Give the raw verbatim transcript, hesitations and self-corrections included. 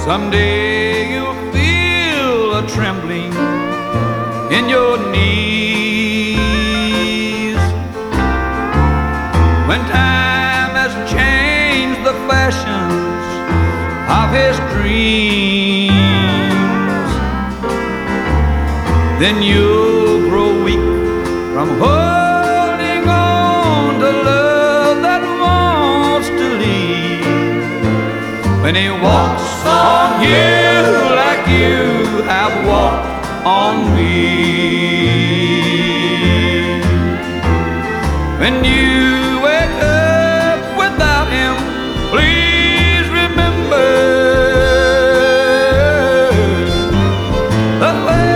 Someday you'll feel a trembling in your knees when time has changed the fashions of his dreams. Then you'll grow weak from holding on to love that wants to leave. When he walks on you like you have walked on me.